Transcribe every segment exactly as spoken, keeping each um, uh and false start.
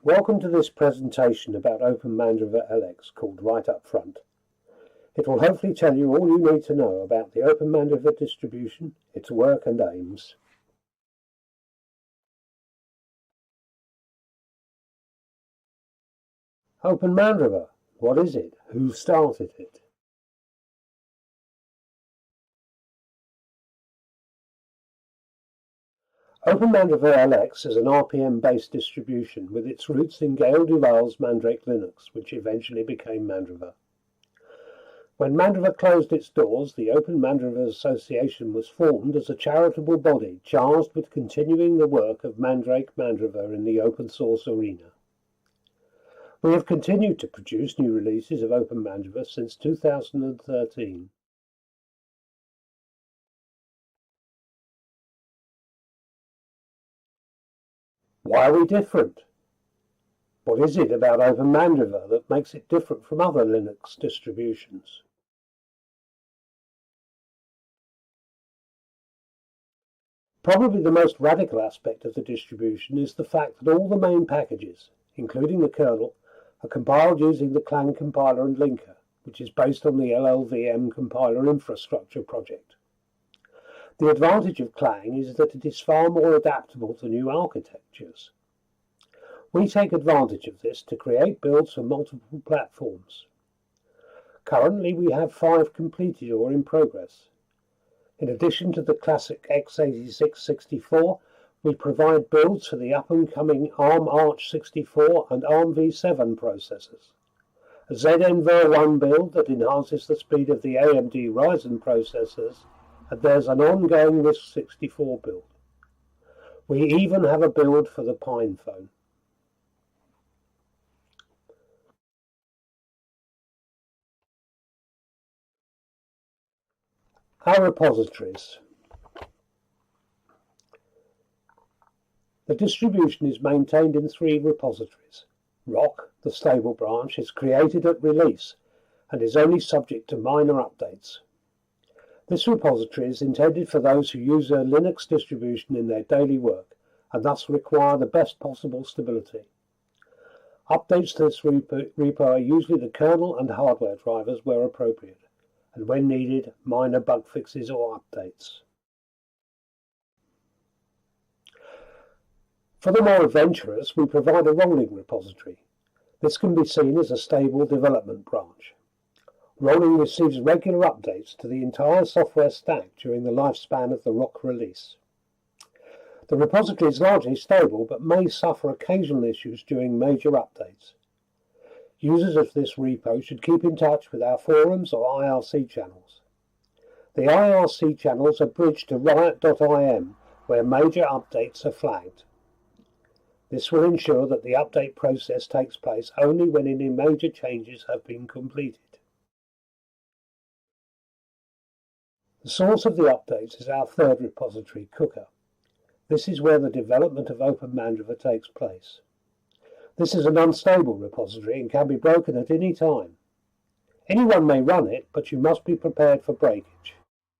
Welcome to this presentation about OpenMandriver L X called Right Up Front. It will hopefully tell you all you need to know about the OpenMandriver distribution, its work and aims. OpenMandriver, what is it? Who started it? OpenMandriver L X is an R P M-based distribution with its roots in Gail Duval's Mandrake Linux, which eventually became Mandriver. When Mandriver closed its doors, the OpenMandriver Association was formed as a charitable body charged with continuing the work of Mandrake Mandriver in the open source arena. We have continued to produce new releases of OpenMandriver since two thousand thirteen. Why are we different? What is it about OpenMandriver that makes it different from other Linux distributions? Probably the most radical aspect of the distribution is the fact that all the main packages, including the kernel, are compiled using the Clang compiler and linker, which is based on the L L V M compiler infrastructure project. The advantage of Clang is that it is far more adaptable to new architectures. We take advantage of this to create builds for multiple platforms. Currently we have five completed or in progress. In addition to the classic x eighty-six sixty-four, we provide builds for the up-and-coming ARM Arch sixty-four and ARM v seven processors, a Z N V R one build that enhances the speed of the A M D Ryzen processors, and there's an ongoing RISC sixty-four build. We even have a build for the PinePhone. Our repositories. The distribution is maintained in three repositories. Rock, the stable branch, is created at release and is only subject to minor updates. This repository is intended for those who use a Linux distribution in their daily work and thus require the best possible stability. Updates to this repo, repo are usually the kernel and hardware drivers where appropriate, and when needed, minor bug fixes or updates. For the more adventurous, we provide a rolling repository. This can be seen as a stable development branch. Rolling receives regular updates to the entire software stack during the lifespan of the Rock release. The repository is largely stable but may suffer occasional issues during major updates. Users of this repo should keep in touch with our forums or I R C channels. The I R C channels are bridged to riot dot I M, where major updates are flagged. This will ensure that the update process takes place only when any major changes have been completed. The source of the updates is our third repository, Cooker. This is where the development of OpenMandriver takes place. This is an unstable repository and can be broken at any time. Anyone may run it, but you must be prepared for breakage.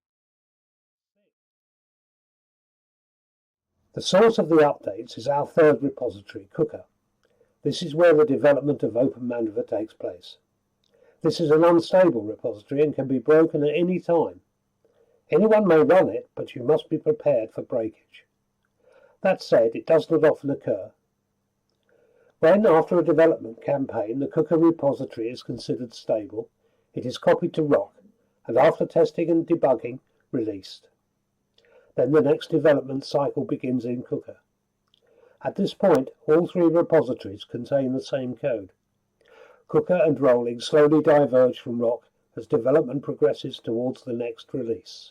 The source of the updates is our third repository, Cooker. This is where the development of OpenMandriver takes place. This is an unstable repository and can be broken at any time. Anyone may run it, but you must be prepared for breakage. That said, it does not often occur. When, after a development campaign, the Cooker repository is considered stable, it is copied to Rock, and after testing and debugging, released. Then the next development cycle begins in Cooker. At this point, all three repositories contain the same code. Cooker and rolling slowly diverge from Rock as development progresses towards the next release.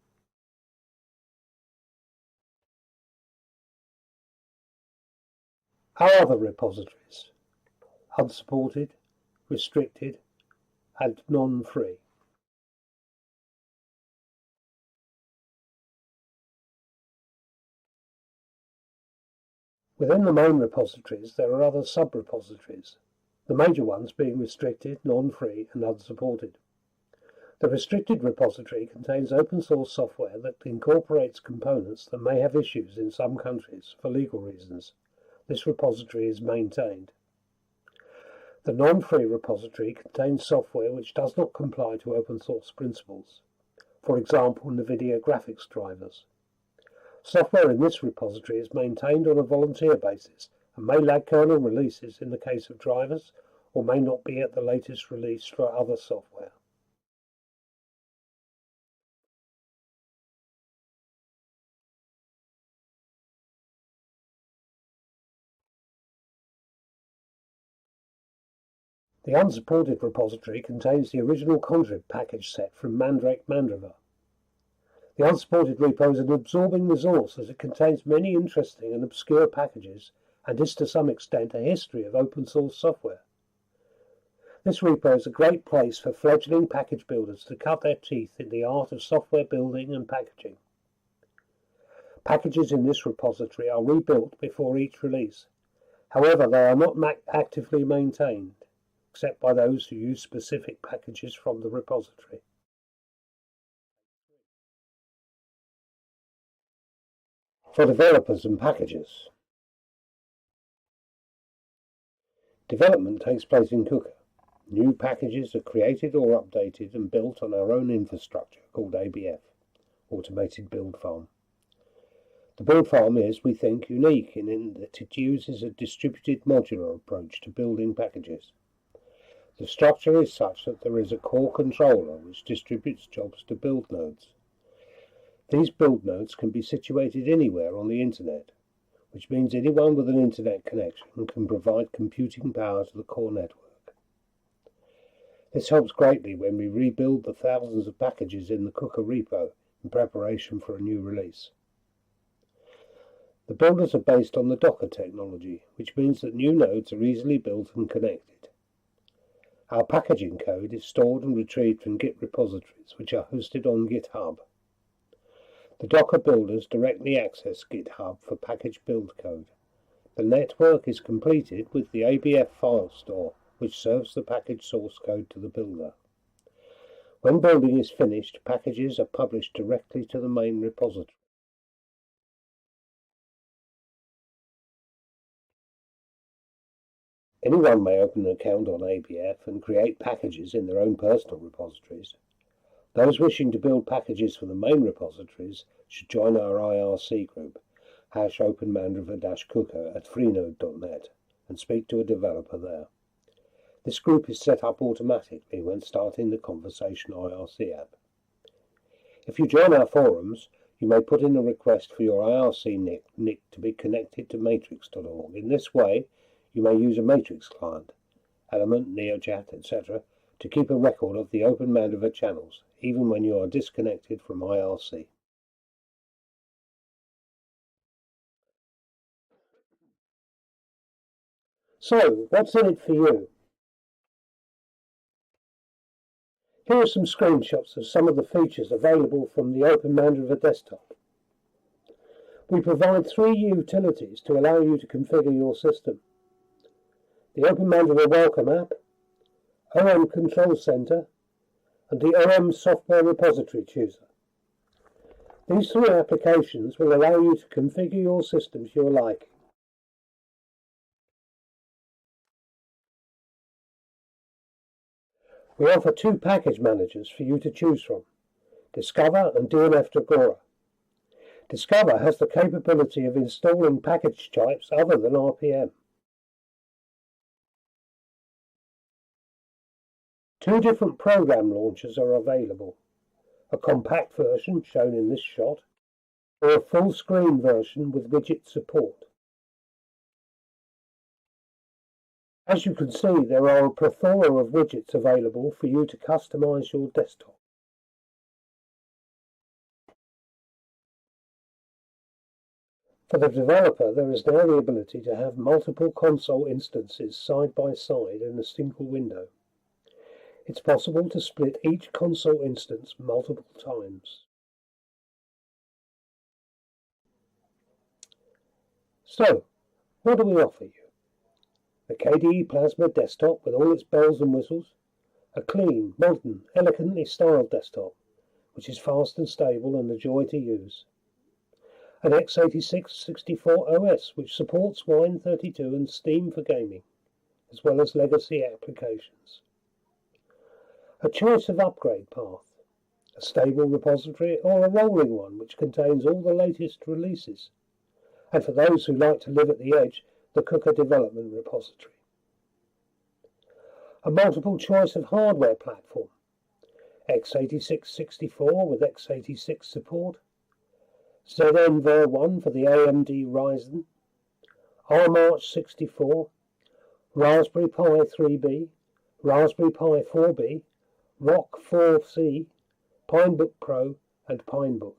Our other repositories: unsupported, restricted, and non-free. Within the main repositories, there are other sub-repositories, the major ones being restricted, non-free, and unsupported. The restricted repository contains open-source software that incorporates components that may have issues in some countries for legal reasons. this repository is maintained. The non-free repository contains software which does not comply to open source principles, for example NVIDIA graphics drivers. Software in this repository is maintained on a volunteer basis and may lag kernel releases in the case of drivers, or may not be at the latest release for other software. The unsupported repository contains the original contrib package set from Mandrake Mandriva. The unsupported repo is an absorbing resource as it contains many interesting and obscure packages and is to some extent a history of open source software. This repo is a great place for fledgling package builders to cut their teeth in the art of software building and packaging. Packages in this repository are rebuilt before each release. However, they are not actively maintained, except by those who use specific packages from the repository. For developers and packagers. Development takes place in Cooker. New packages are created or updated and built on our own infrastructure called A B F, Automated Build Farm. The build farm is, we think, unique in that it uses a distributed modular approach to building packages. The structure is such that there is a core controller which distributes jobs to build nodes. These build nodes can be situated anywhere on the internet, which means anyone with an internet connection can provide computing power to the core network. This helps greatly when we rebuild the thousands of packages in the Cooker repo in preparation for a new release. The builders are based on the Docker technology, which means that new nodes are easily built and connected. Our packaging code is stored and retrieved from Git repositories, which are hosted on GitHub. The Docker builders directly access GitHub for package build code. The network is completed with the A B F file store, which serves the package source code to the builder. When building is finished, packages are published directly to the main repository. Anyone may open an account on A B F and create packages in their own personal repositories. Those wishing to build packages for the main repositories should join our I R C group, hash openmandriva-cooker at freenode dot net, and speak to a developer there. This group is set up automatically when starting the Conversation I R C app. If you join our forums, you may put in a request for your I R C nick, nick to be connected to matrix dot org. In this way, you may use a Matrix client, Element, NeoJat, et cetera, to keep a record of the Open Mandriva channels, even when you are disconnected from I R C. So, what's in it for you? Here are some screenshots of some of the features available from the Open Mandriva desktop. We provide three utilities to allow you to configure your system: the Open Mandriva Welcome app, O M Control Center, and the O M Software Repository Chooser. These three applications will allow you to configure your system to your liking. We offer two package managers for you to choose from, Discover and D N F Dragora. Discover has the capability of installing package types other than R P M. Two different program launchers are available, a compact version shown in this shot, or a full screen version with widget support. As you can see, there are a plethora of widgets available for you to customize your desktop. For the developer, there is now the ability to have multiple console instances side by side in a single window. It's possible to split each console instance multiple times. So, what do we offer you? The K D E Plasma desktop with all its bells and whistles, a clean, modern, elegantly styled desktop, which is fast and stable and a joy to use. an x eighty-six sixty-four O S which supports Wine thirty-two and Steam for gaming, as well as legacy applications. A choice of upgrade path, a stable repository or a rolling one which contains all the latest releases, and for those who like to live at the edge, the Cooker Development Repository. A multiple choice of hardware platform, x eighty-six sixty-four with x eighty-six support, Z N V R one for the A M D Ryzen, ARM Arch sixty-four, Raspberry Pi three B, Raspberry Pi four B, R O C four C, Pinebook Pro and Pinebook.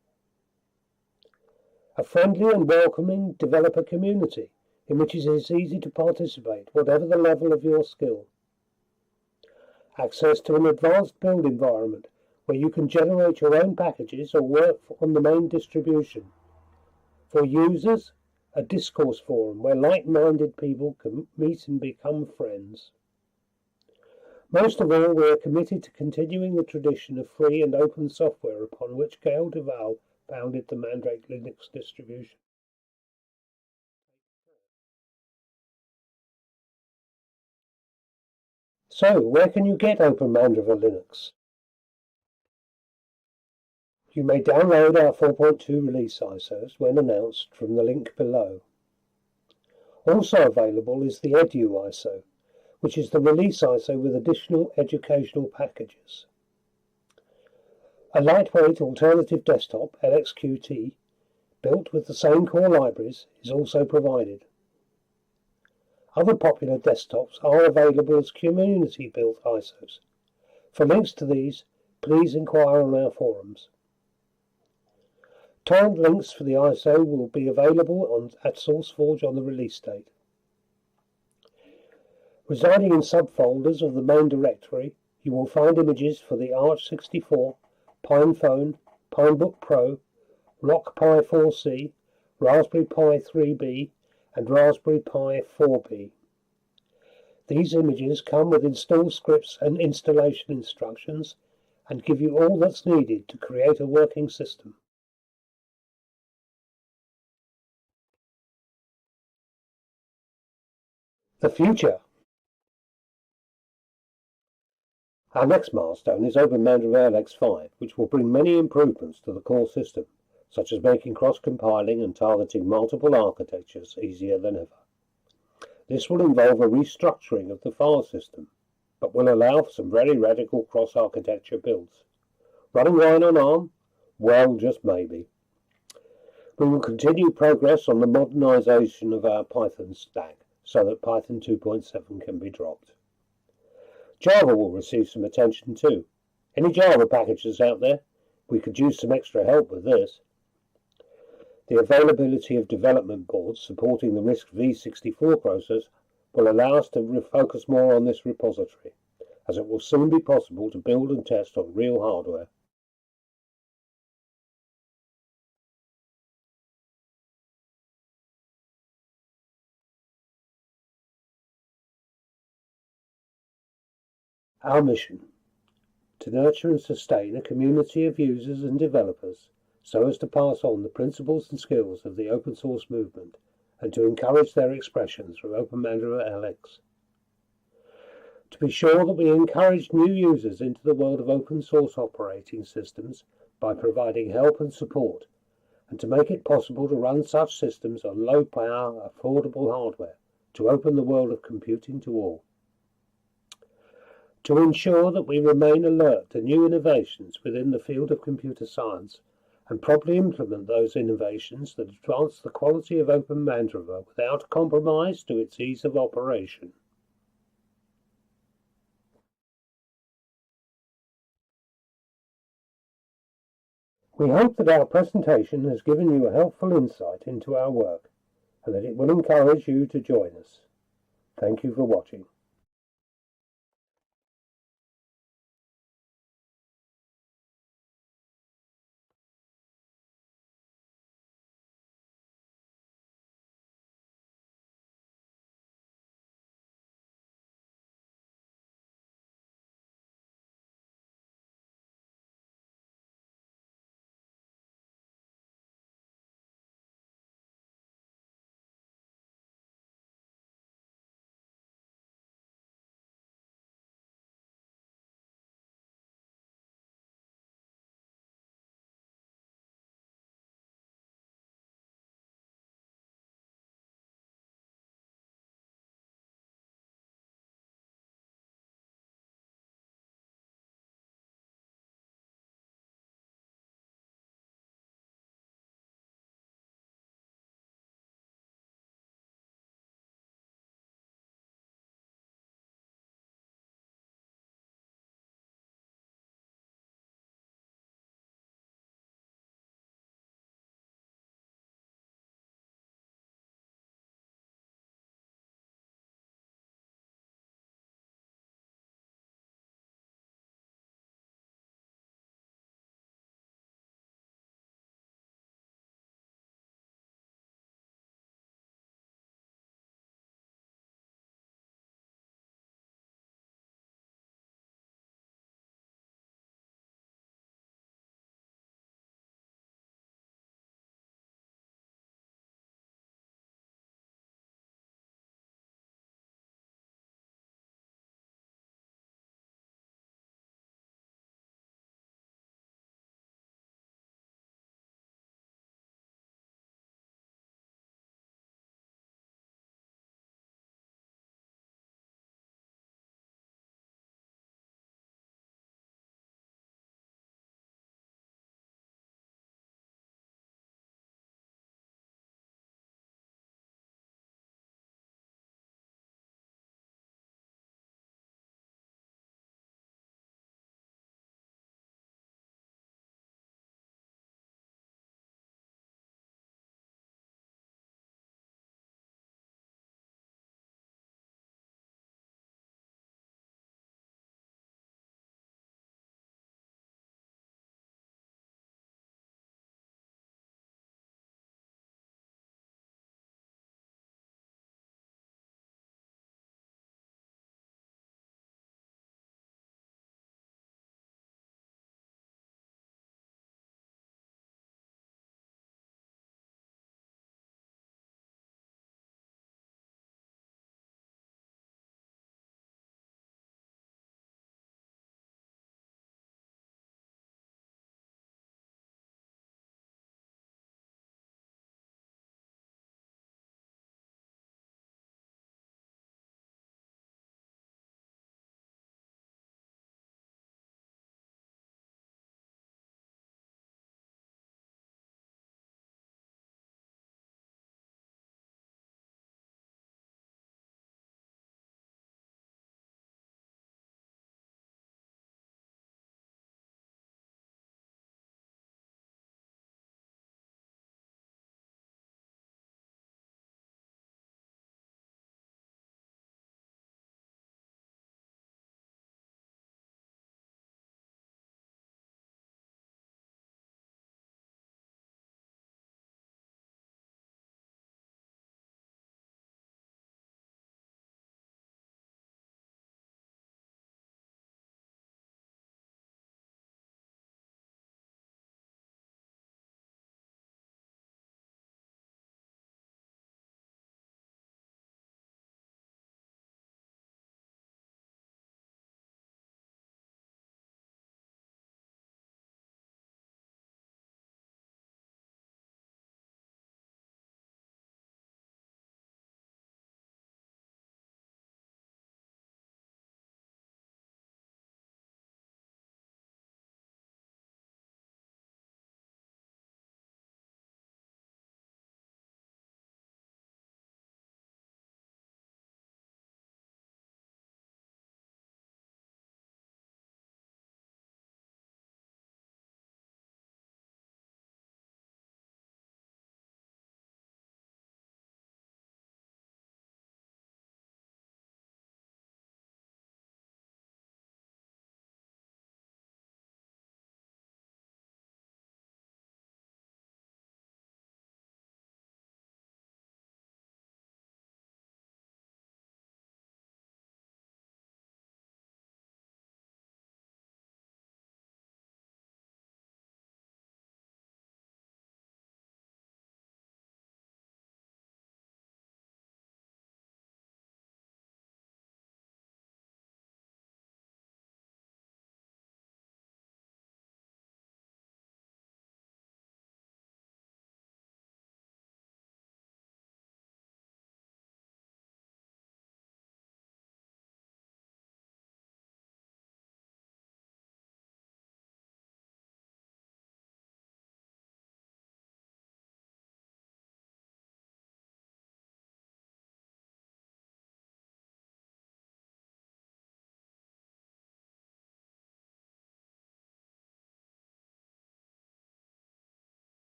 A friendly and welcoming developer community in which it is easy to participate, whatever the level of your skill. Access to an advanced build environment where you can generate your own packages or work on the main distribution. For users, a discourse forum where like-minded people can meet and become friends. Most of all, we are committed to continuing the tradition of free and open software upon which Gail Duval founded the Mandrake Linux distribution. So, where can you get Open Mandriva Linux? You may download our four point two release I S Os when announced from the link below. Also available is the Edu I S O, which is the release I S O with additional educational packages. A lightweight alternative desktop, L X Q T, built with the same core libraries, is also provided. Other popular desktops are available as community-built I S Os. For links to these, please inquire on our forums. Torrent links for the I S O will be available on, at SourceForge on the release date. Residing in subfolders of the main directory, you will find images for the Arch sixty-four, PinePhone, Pinebook Pro, R O C Pi four C, Raspberry Pi three B, and Raspberry Pi four B. These images come with install scripts and installation instructions and give you all that's needed to create a working system. The future. Our next milestone is Open Mandriva L X five, which will bring many improvements to the core system, such as making cross-compiling and targeting multiple architectures easier than ever. This will involve a restructuring of the file system, but will allow for some very radical cross-architecture builds. Running Wine on ARM? Well, just maybe. We will continue progress on the modernization of our Python stack so that Python two point seven can be dropped. Java will receive some attention too. Any Java packages out there? We could use some extra help with this. The availability of development boards supporting the RISC v sixty-four process will allow us to refocus more on this repository, as it will soon be possible to build and test on real hardware. Our mission: to nurture and sustain a community of users and developers so as to pass on the principles and skills of the open source movement and to encourage their expression through Open Mandriva L X. To be sure that we encourage new users into the world of open source operating systems by providing help and support, and to make it possible to run such systems on low power, affordable hardware to open the world of computing to all. To ensure that we remain alert to new innovations within the field of computer science and properly implement those innovations that advance the quality of Open Mandriva without compromise to its ease of operation. We hope that our presentation has given you a helpful insight into our work and that it will encourage you to join us. Thank you for watching.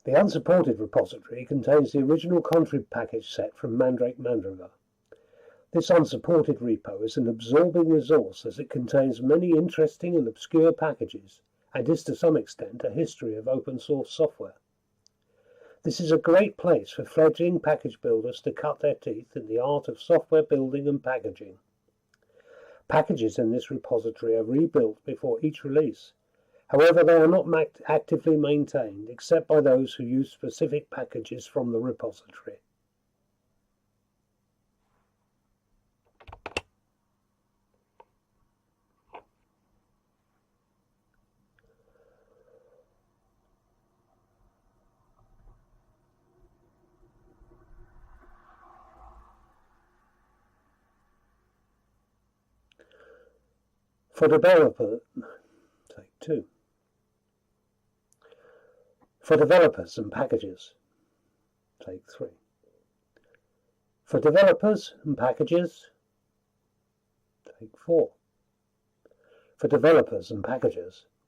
The unsupported repository contains the original contrib package set from Mandrake Mandragoran. This unsupported repo is an absorbing resource as it contains many interesting and obscure packages and is to some extent a history of open source software. This is a great place for fledgling package builders to cut their teeth in the art of software building and packaging. Packages in this repository are rebuilt before each release. However, they are not actively maintained except by those who use specific packages from the repository. For developer, take two. For developers and packages, take three. For developers and packages, take four. For developers and packages,